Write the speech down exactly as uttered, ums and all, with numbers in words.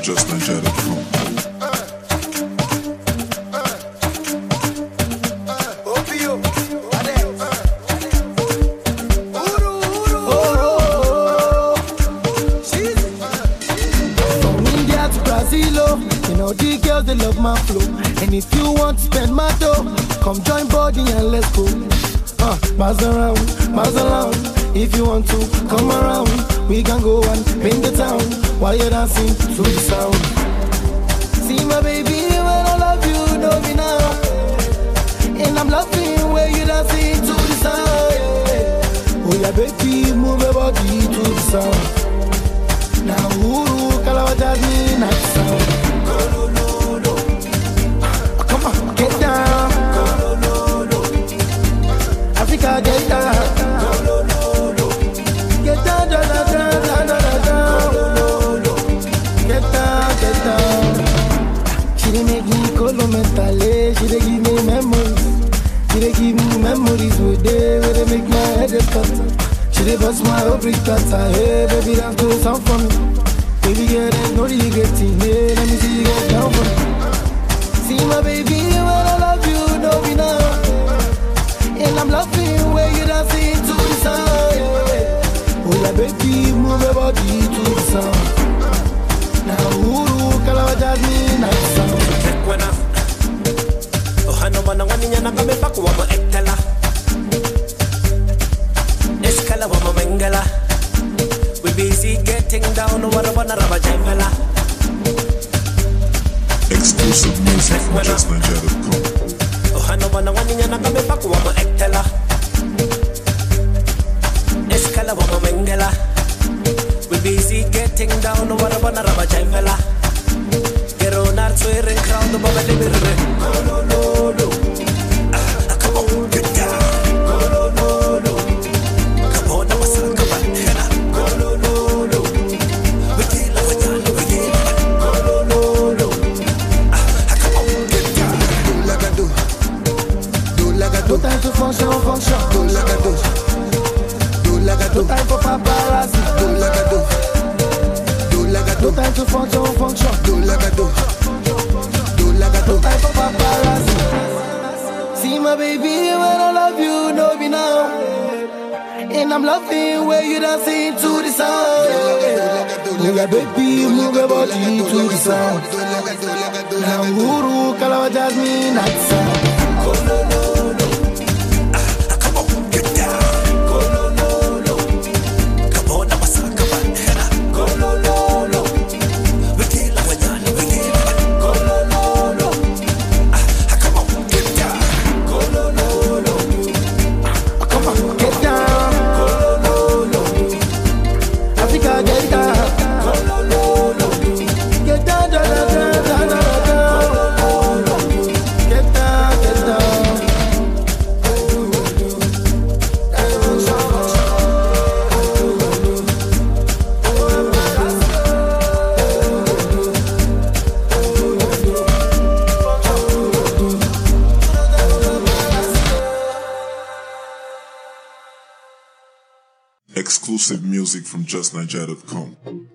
just nigeria dot com. You know the girls, they love my flow. And if you want to spend my dough, come join body and let's go. Uh, Buzz around, buzz around. If you want to, come around. We can go and paint the town while you're dancing to the sound. See my baby, when I love you, know me now. And I'm loving where you're dancing to the sound. Oh yeah, baby, move your body to the sound. Now, Uru, Kalawajad me, not sound. Come on, get down. Africa, get down. Get down, down, down, down, down, down. Get down, get down. She didn't make me colo mentally. She didn't give me memories. She didn't give me memories with they where they make my head cut. She didn't bust my whole brick cutter. Hey, baby, dance to the sound for me. Baby girl, there's no you getting here. Let me see you get down for me. See my baby, when I love you, know me now. And I'm loving where you're dancing to the sound. Oh yeah, baby, move your body to the sound. Now, Uru, Kalawajad me, not sound. Ekwana, oh hano manangani niya nakame pakuwa mo ektala. Eskala wa mengala. We busy getting down, what about a rubber jamela? Exclusive music from just nigeria dot com. Oh, hano ba na wani niya nakame pakuwa mo ektala. Eskala wa mo mengala. We busy getting down, what about a rubber jamela? Get on our swearing crowd, the bubble liberty. No, no, no. Ah, come on, get down. No time to function, function. Do like I do. Do like I do. No time for paparazzi. Do like I do. Do like I do. No time to function, function. Do like I do. Do like I do. No time for paparazzi. See my baby, when I love you, know me now. And I'm loving where you dancing to the sound. Move your baby, move your body to the sound. Now Uru, Kalawajad me, not sound. Oh no no no. Exclusive music from just nigeria dot com.